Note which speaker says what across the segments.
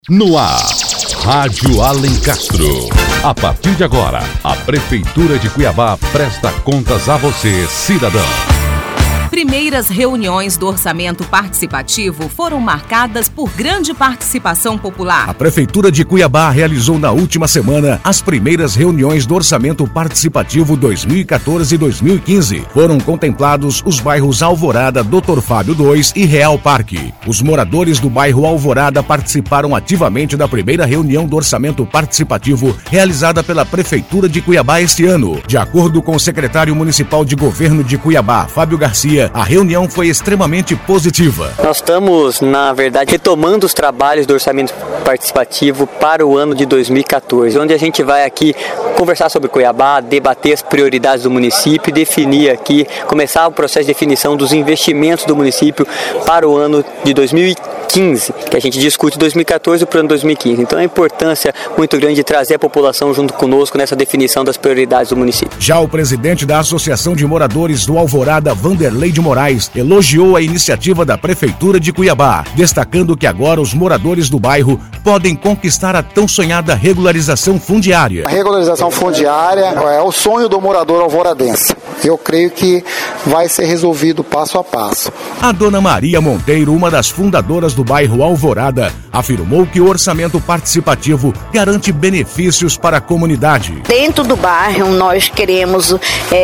Speaker 1: No ar, Rádio Alencastro. A partir de agora, a Prefeitura de Cuiabá presta contas a você, cidadão.
Speaker 2: Primeiras reuniões do orçamento participativo foram marcadas por grande participação popular.
Speaker 3: A Prefeitura de Cuiabá realizou na última semana as primeiras reuniões do orçamento participativo 2014-2015. Foram contemplados os bairros Alvorada, Dr. Fábio II e Real Parque. Os moradores do bairro Alvorada participaram ativamente da primeira reunião do orçamento participativo realizada pela Prefeitura de Cuiabá este ano. De acordo com o secretário municipal de governo de Cuiabá, Fábio Garcia, a reunião foi extremamente positiva.
Speaker 4: Nós estamos, na verdade, retomando os trabalhos do orçamento participativo para o ano de 2014, onde a gente vai aqui conversar sobre Cuiabá, debater as prioridades do município, definir aqui, começar o processo de definição dos investimentos do município para o ano de 2015, que a gente discute 2014 para o ano 2015. Então, a importância muito grande de trazer a população junto conosco nessa definição das prioridades do município.
Speaker 3: Já o presidente da Associação de Moradores do Alvorada, Vanderlei de Moraes, elogiou a iniciativa da Prefeitura de Cuiabá, destacando que agora os moradores do bairro podem conquistar a tão sonhada regularização fundiária.
Speaker 5: A regularização fundiária é o sonho do morador alvoradense. Eu creio que vai ser resolvido passo a passo.
Speaker 3: A dona Maria Monteiro, uma das fundadoras do bairro Alvorada, afirmou que o orçamento participativo garante benefícios para a comunidade.
Speaker 6: Dentro do bairro, nós queremos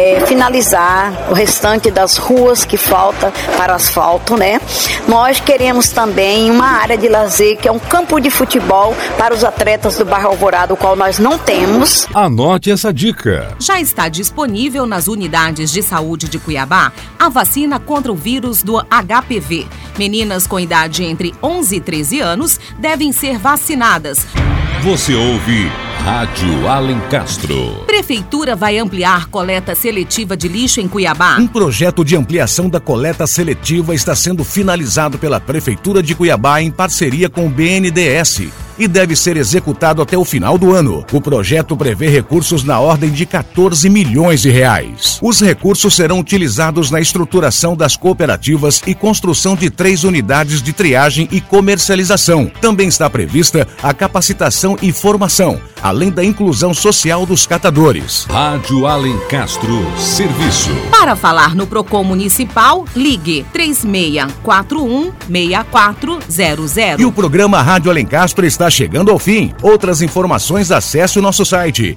Speaker 6: finalizar o restante das ruas que falta para asfalto, né? Nós queremos também uma área de lazer, que é um campo de futebol para os atletas do bairro Alvorada, o qual nós não temos.
Speaker 1: Anote essa dica.
Speaker 2: Já está disponível nas unidades de saúde de Cuiabá a vacina contra o vírus do HPV. Meninas com idade entre 11 e 13 anos devem ser vacinadas.
Speaker 1: Você ouve Rádio Alencastro.
Speaker 2: Prefeitura vai ampliar coleta seletiva de lixo em Cuiabá.
Speaker 3: Um projeto de ampliação da coleta seletiva está sendo finalizado pela Prefeitura de Cuiabá em parceria com o BNDES e deve ser executado até o final do ano. O projeto prevê recursos na ordem de 14 milhões de reais. Os recursos serão utilizados na estruturação das cooperativas e construção de 3 unidades de triagem e comercialização. Também está prevista a capacitação e formação, além da inclusão social dos catadores.
Speaker 1: Rádio Alencastro Serviço.
Speaker 2: Para falar no Procon Municipal, ligue 3641-6400.
Speaker 3: E o programa Rádio Alencastro está chegando ao fim. Outras informações, acesse o nosso site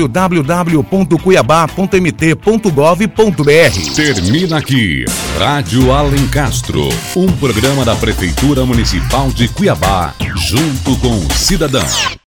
Speaker 3: www.cuiabá.mt.gov.br.
Speaker 1: Termina aqui Rádio Alencastro, um programa da Prefeitura Municipal de Cuiabá, junto com o cidadão.